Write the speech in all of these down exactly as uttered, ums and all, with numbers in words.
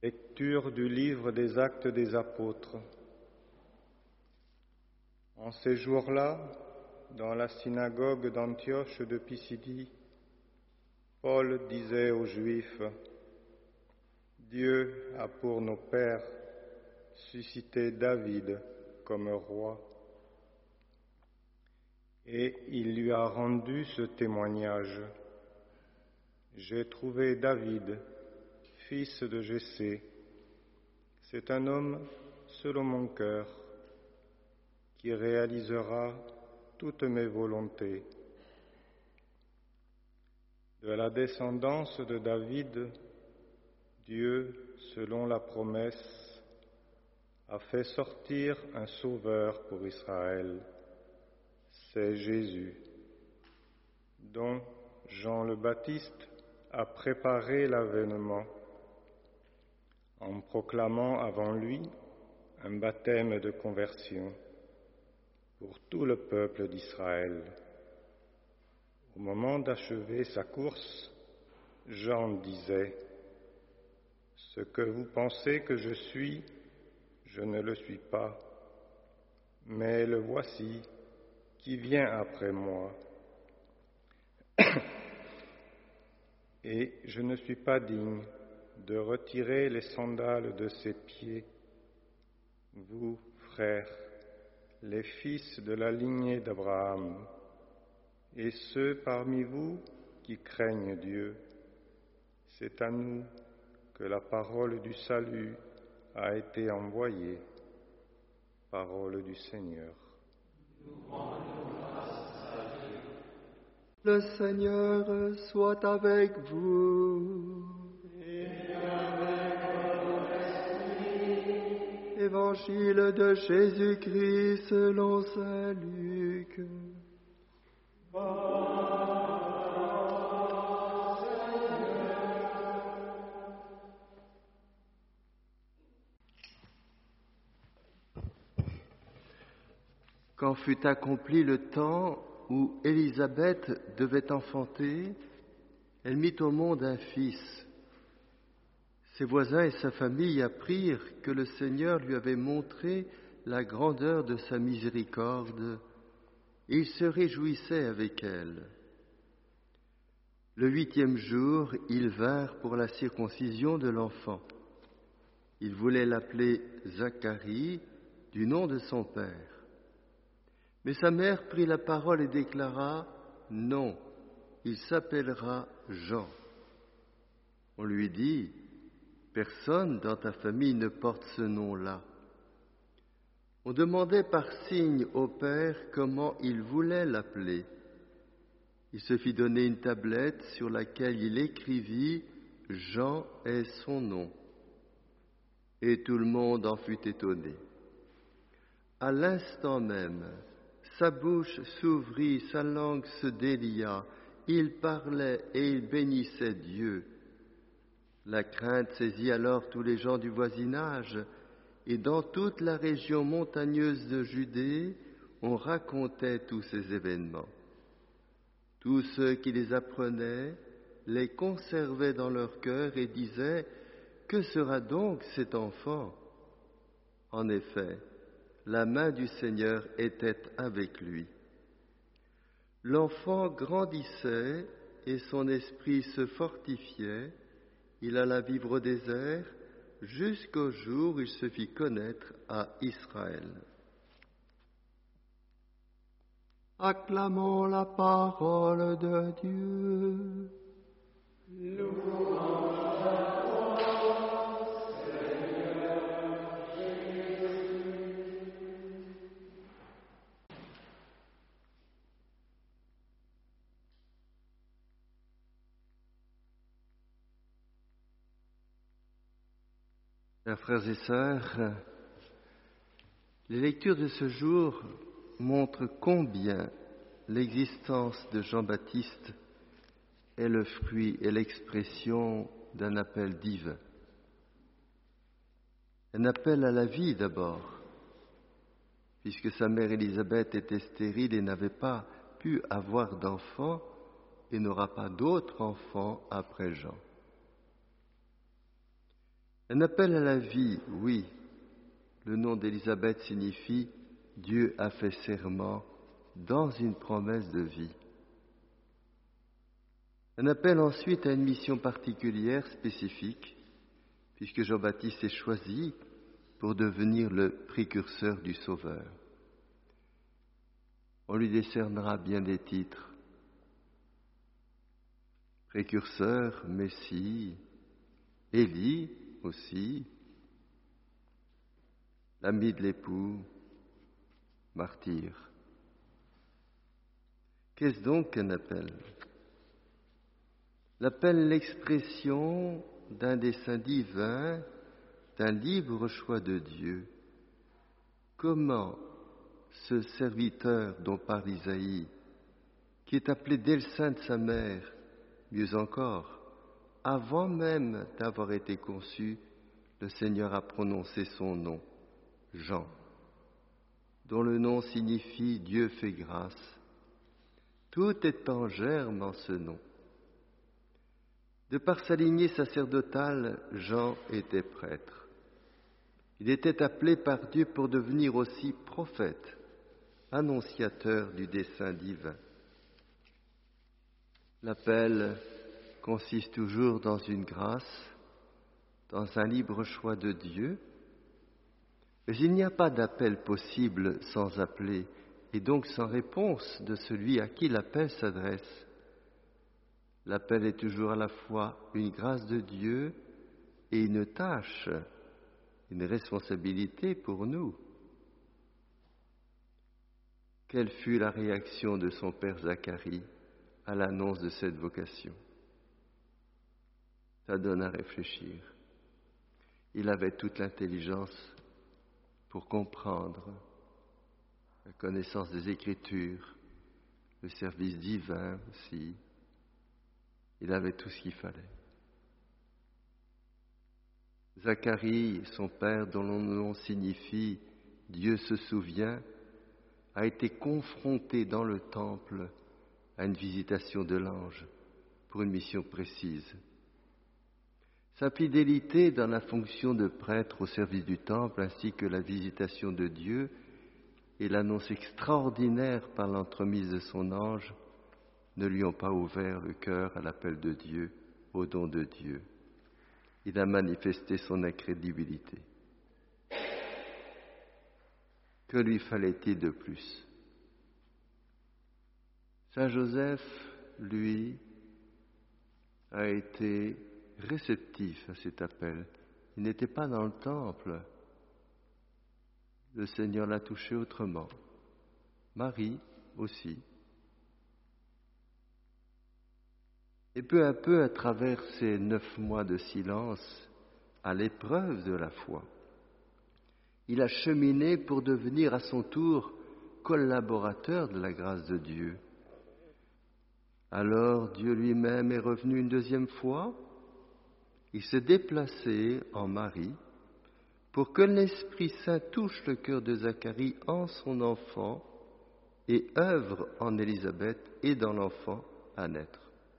Lecture du livre des Actes des Apôtres. En ces jours-là, dans la synagogue d'Antioche de Pisidie, Paul disait aux Juifs: « Dieu a pour nos pères suscité David comme roi, et il lui a rendu ce témoignage. J'ai trouvé David, fils de Jessé. C'est un homme selon mon cœur, qui réalisera toutes mes volontés. De la descendance de David, Dieu, selon la promesse, a fait sortir un sauveur pour Israël. C'est Jésus, dont Jean le Baptiste a préparé l'avènement, en proclamant avant lui un baptême de conversion pour tout le peuple d'Israël. Au moment d'achever sa course, Jean disait: « Ce que vous pensez que je suis, je ne le suis pas, mais le voici qui vient après moi. Et je ne suis pas digne de retirer les sandales de ses pieds. Vous, frères, les fils de la lignée d'Abraham, et ceux parmi vous qui craignent Dieu, c'est à nous que la parole du salut a été envoyée. Parole du Seigneur. Le Seigneur soit avec vous. Et avec votre esprit. Évangile de Jésus-Christ selon saint Luc. Quand fut accompli le temps où Élisabeth devait enfanter, elle mit au monde un fils. Ses voisins et sa famille apprirent que le Seigneur lui avait montré la grandeur de sa miséricorde, et ils se réjouissaient avec elle. Le huitième jour, ils vinrent pour la circoncision de l'enfant. Ils voulaient l'appeler Zacharie, du nom de son père. Mais sa mère prit la parole et déclara: « Non, il s'appellera Jean. » On lui dit: « Personne dans ta famille ne porte ce nom-là. » On demandait par signe au père comment il voulait l'appeler. Il se fit donner une tablette sur laquelle il écrivit: « Jean est son nom. » Et tout le monde en fut étonné. À l'instant même, sa bouche s'ouvrit, sa langue se délia, il parlait et il bénissait Dieu. La crainte saisit alors tous les gens du voisinage, et dans toute la région montagneuse de Judée, on racontait tous ces événements. Tous ceux qui les apprenaient les conservaient dans leur cœur et disaient: « Que sera donc cet enfant ?» En effet, la main du Seigneur était avec lui. L'enfant grandissait et son esprit se fortifiait. Il alla vivre au désert jusqu'au jour où il se fit connaître à Israël. Acclamons la parole de Dieu. Louange à toi, Seigneur Jésus. Chers frères et sœurs, les lectures de ce jour montrent combien l'existence de Jean-Baptiste est le fruit et l'expression d'un appel divin. Un appel à la vie d'abord, puisque sa mère Élisabeth était stérile et n'avait pas pu avoir d'enfant et n'aura pas d'autre enfant après Jean. Un appel à la vie, oui. Le nom d'Élisabeth signifie « Dieu a fait serment dans une promesse de vie ». Un appel ensuite à une mission particulière, spécifique, puisque Jean-Baptiste est choisi pour devenir le précurseur du Sauveur. On lui décernera bien des titres. Précurseur, Messie, Élie aussi, l'ami de l'époux, martyr. Qu'est-ce donc qu'un appel ? L'appel est l'expression d'un dessein divin, d'un libre choix de Dieu. Comment ce serviteur dont parle Isaïe, qui est appelé dès le sein de sa mère, mieux encore, avant même d'avoir été conçu, le Seigneur a prononcé son nom, Jean, dont le nom signifie Dieu fait grâce. Tout est en germe en ce nom. De par sa lignée sacerdotale, Jean était prêtre. Il était appelé par Dieu pour devenir aussi prophète, annonciateur du dessein divin. L'appel consiste toujours dans une grâce, dans un libre choix de Dieu, mais il n'y a pas d'appel possible sans appeler, et donc sans réponse de celui à qui l'appel s'adresse. L'appel est toujours à la fois une grâce de Dieu et une tâche, une responsabilité pour nous. Quelle fut la réaction de son père Zacharie à l'annonce de cette vocation ? Ça donne à réfléchir. Il avait toute l'intelligence pour comprendre la connaissance des Écritures, le service divin aussi. Il avait tout ce qu'il fallait. Zacharie, son père, dont le nom signifie « Dieu se souvient », a été confronté dans le temple à une visitation de l'ange pour une mission précise. Sa fidélité dans la fonction de prêtre au service du temple, ainsi que la visitation de Dieu et l'annonce extraordinaire par l'entremise de son ange, ne lui ont pas ouvert le cœur à l'appel de Dieu, au don de Dieu. Il a manifesté son incrédulité. Que lui fallait-il de plus ? Saint Joseph, lui, a été réceptif à cet appel. Il n'était pas dans le temple. Le Seigneur l'a touché autrement. Marie aussi. Et peu à peu, à travers ces neuf mois de silence, à l'épreuve de la foi, il a cheminé pour devenir à son tour collaborateur de la grâce de Dieu. Alors Dieu lui-même est revenu une deuxième fois. Il s'est déplacé en Marie pour que l'Esprit Saint touche le cœur de Zacharie en son enfant et œuvre en Élisabeth et dans l'enfant à naître.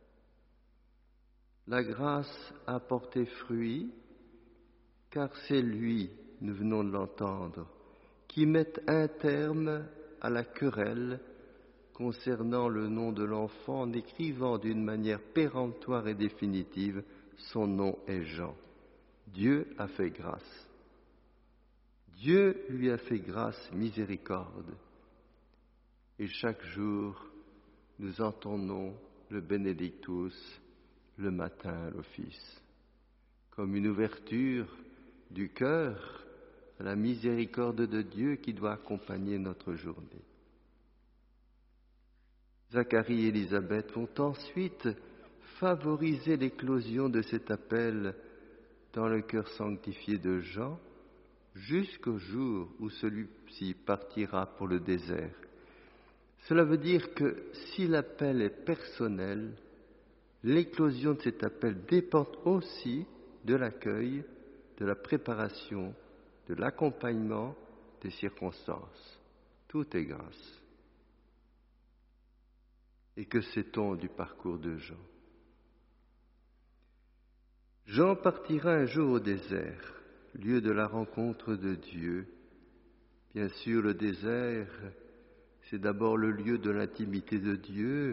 La grâce a porté fruit, car c'est lui, nous venons de l'entendre, qui met un terme à la querelle concernant le nom de l'enfant en écrivant d'une manière péremptoire et définitive « Son nom est Jean ». Dieu a fait grâce. Dieu lui a fait grâce, miséricorde. Et chaque jour, nous entendons le Benedictus le matin à l'office, comme une ouverture du cœur à la miséricorde de Dieu qui doit accompagner notre journée. Zacharie et Élisabeth vont ensuite favoriser l'éclosion de cet appel dans le cœur sanctifié de Jean jusqu'au jour où celui-ci partira pour le désert. Cela veut dire que si l'appel est personnel, l'éclosion de cet appel dépend aussi de l'accueil, de la préparation, de l'accompagnement des circonstances. Tout est grâce. Et que sait-on du parcours de Jean ? Jean partira un jour au désert, lieu de la rencontre de Dieu. Bien sûr, le désert, c'est d'abord le lieu de l'intimité de Dieu,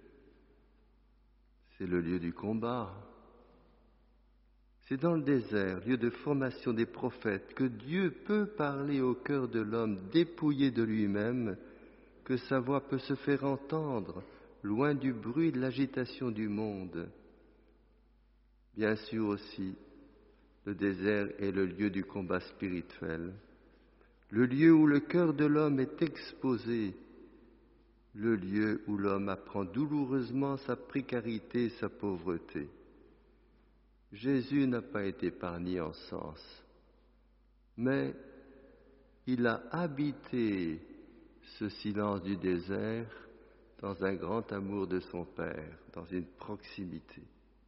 c'est le lieu du combat. C'est dans le désert, lieu de formation des prophètes, que Dieu peut parler au cœur de l'homme dépouillé de lui-même, que sa voix peut se faire entendre, loin du bruit de l'agitation du monde. Bien sûr aussi, le désert est le lieu du combat spirituel, le lieu où le cœur de l'homme est exposé, le lieu où l'homme apprend douloureusement sa précarité et sa pauvreté. Jésus n'a pas été épargné en sens, mais il a habité ce silence du désert dans un grand amour de son Père, dans une proximité.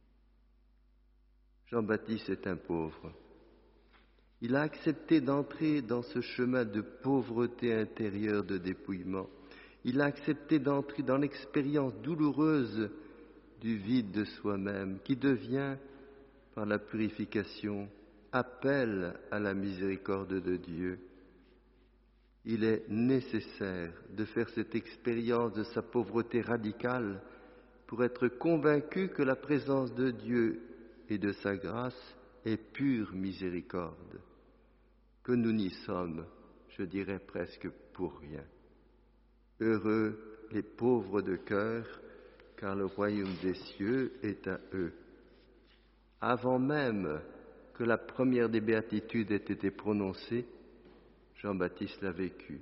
Jean-Baptiste est un pauvre. Il a accepté d'entrer dans ce chemin de pauvreté intérieure, de dépouillement. Il a accepté d'entrer dans l'expérience douloureuse du vide de soi-même, qui devient, par la purification, appel à la miséricorde de Dieu. Il est nécessaire de faire cette expérience de sa pauvreté radicale pour être convaincu que la présence de Dieu et de sa grâce est pure miséricorde, que nous n'y sommes, je dirais presque pour rien. Heureux les pauvres de cœur, car le royaume des cieux est à eux. Avant même que la première des béatitudes ait été prononcée, Jean-Baptiste l'a vécu.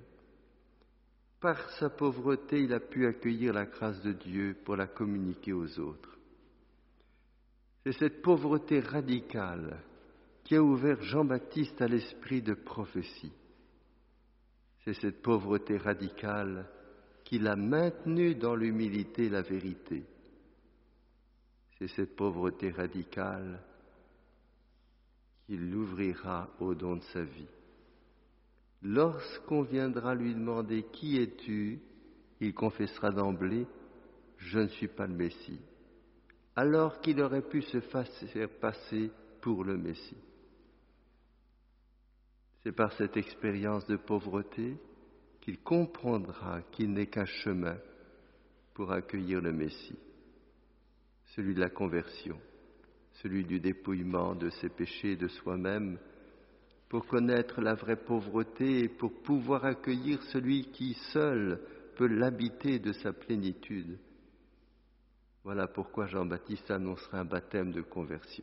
Par sa pauvreté, il a pu accueillir la grâce de Dieu pour la communiquer aux autres. C'est cette pauvreté radicale qui a ouvert Jean-Baptiste à l'esprit de prophétie. C'est cette pauvreté radicale qui l'a maintenu dans l'humilité et la vérité. C'est cette pauvreté radicale qui l'ouvrira au don de sa vie. Lorsqu'on viendra lui demander « Qui es-tu ?», il confessera d'emblée « Je ne suis pas le Messie », alors qu'il aurait pu se faire passer pour le Messie. C'est par cette expérience de pauvreté qu'il comprendra qu'il n'est qu'un chemin pour accueillir le Messie, celui de la conversion, celui du dépouillement de ses péchés et de soi-même, pour connaître la vraie pauvreté et pour pouvoir accueillir celui qui seul peut l'habiter de sa plénitude. Voilà pourquoi Jean-Baptiste annoncera un baptême de conversion.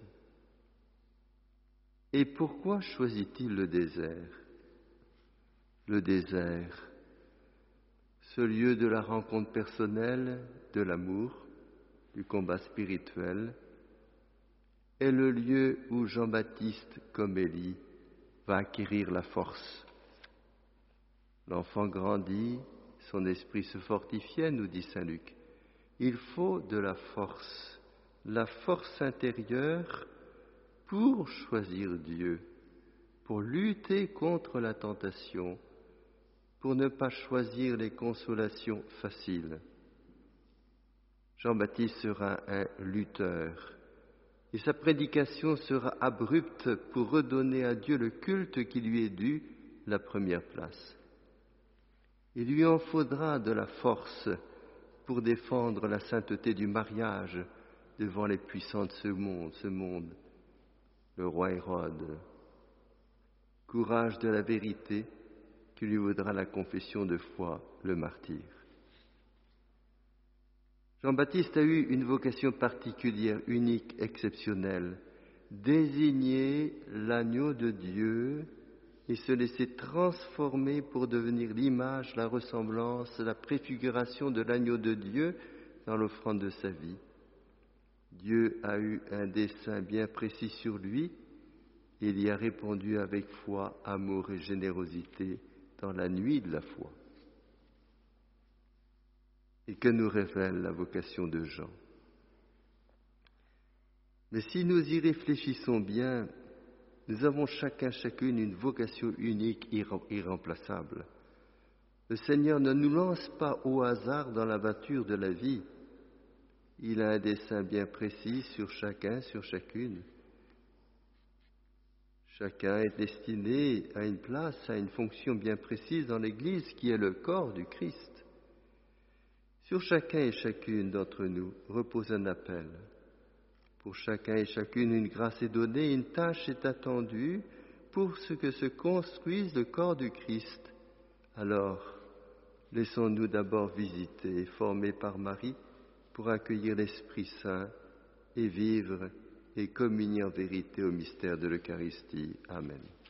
Et pourquoi choisit-il le désert ? Le désert, ce lieu de la rencontre personnelle, de l'amour, du combat spirituel, est le lieu où Jean-Baptiste, comme Élie, va acquérir la force. L'enfant grandit, son esprit se fortifiait, nous dit saint Luc. Il faut de la force, la force intérieure pour choisir Dieu, pour lutter contre la tentation, pour ne pas choisir les consolations faciles. Jean-Baptiste sera un lutteur et sa prédication sera abrupte pour redonner à Dieu le culte qui lui est dû, la première place. Il lui en faudra de la force pour défendre la sainteté du mariage devant les puissants de ce monde, ce monde, le roi Hérode. Courage de la vérité qui lui vaudra la confession de foi, le martyre. Jean-Baptiste a eu une vocation particulière, unique, exceptionnelle, désigner l'agneau de Dieu et se laisser transformer pour devenir l'image, la ressemblance, la préfiguration de l'agneau de Dieu dans l'offrande de sa vie. Dieu a eu un dessein bien précis sur lui et il y a répondu avec foi, amour et générosité dans la nuit de la foi. Et que nous révèle la vocation de Jean. Mais si nous y réfléchissons bien, nous avons chacun, chacune une vocation unique, irremplaçable. Le Seigneur ne nous lance pas au hasard dans l'aventure de la vie. Il a un dessein bien précis sur chacun, sur chacune. Chacun est destiné à une place, à une fonction bien précise dans l'Église qui est le corps du Christ. Sur chacun et chacune d'entre nous repose un appel. Pour chacun et chacune, une grâce est donnée, une tâche est attendue pour ce que se construise le corps du Christ. Alors, laissons-nous d'abord visiter, formés par Marie, pour accueillir l'Esprit Saint et vivre et communier en vérité au mystère de l'Eucharistie. Amen.